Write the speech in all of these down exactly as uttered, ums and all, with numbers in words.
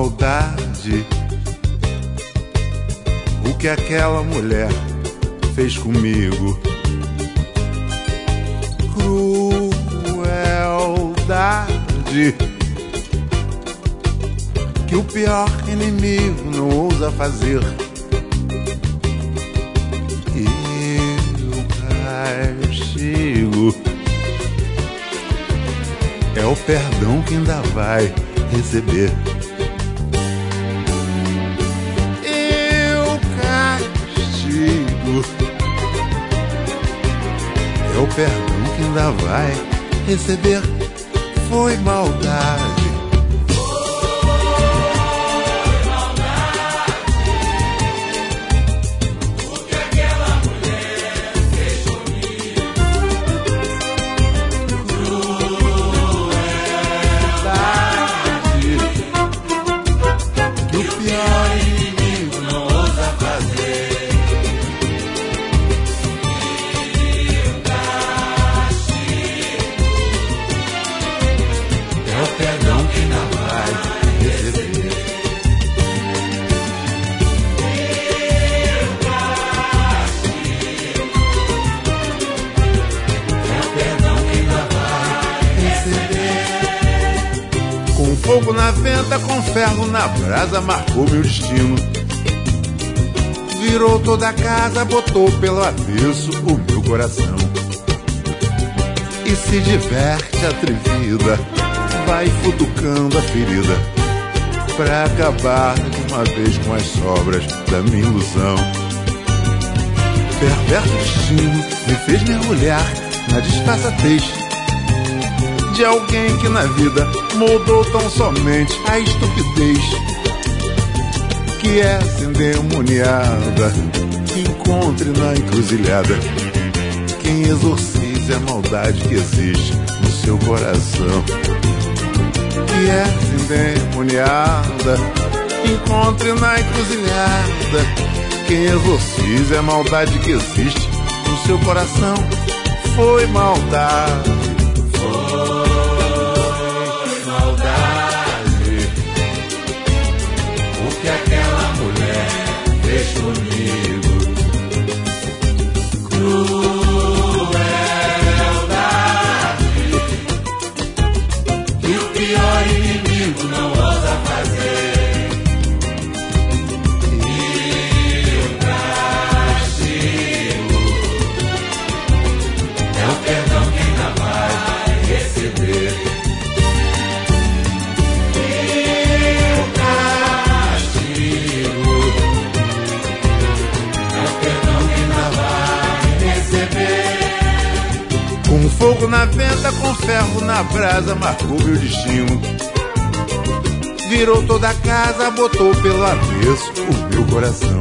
maldade o que aquela mulher fez comigo. Crueldade que o pior inimigo não ousa fazer. E o castigo é o perdão que ainda vai receber. E o castigo é o perdão que ainda vai receber. Foi maldade. Fogo na venta, com ferro na brasa, marcou meu destino. Virou toda a casa, botou pelo avesso o meu coração. E se diverte atrevida, vai futucando a ferida, pra acabar de uma vez com as sobras da minha ilusão. Perverso destino me fez mergulhar na disfarçatez de alguém que na vida moldou tão somente a estupidez, que é essa endemoniada que encontre na encruzilhada quem exorcize a maldade que existe no seu coração. Que é essa endemoniada que encontre na encruzilhada quem exorcize a maldade que existe no seu coração. Foi maldade. Foi que aquela mulher fez comigo. Crueldade que o pior inimigo não ousa fazer. E o castigo é o perdão que ainda vai receber. Com fogo na venta, com ferro na brasa, marcou meu destino. Virou toda a casa, botou pelo avesso o meu coração.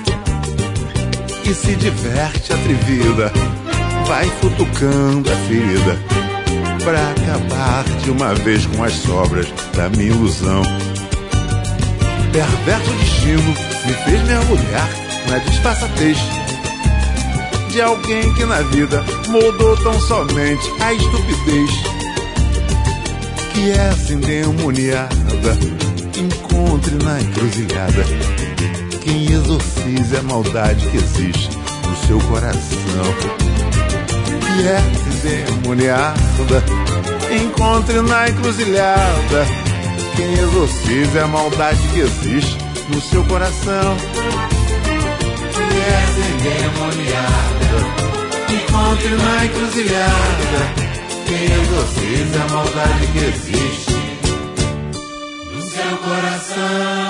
E se diverte atrevida, vai futucando a ferida, pra acabar de uma vez com as sobras da minha ilusão. Perverso destino me fez mergulhar na disfarçatez de alguém que na vida moldou tão somente a estupidez, que essa endemoniada encontre na encruzilhada quem exorcize a maldade que existe no seu coração. Que essa endemoniada encontre na encruzilhada quem exorcize a maldade que existe no seu coração. Que essa endemoniada encontre na encruzilhada quem exorciza a maldade que existe no seu coração.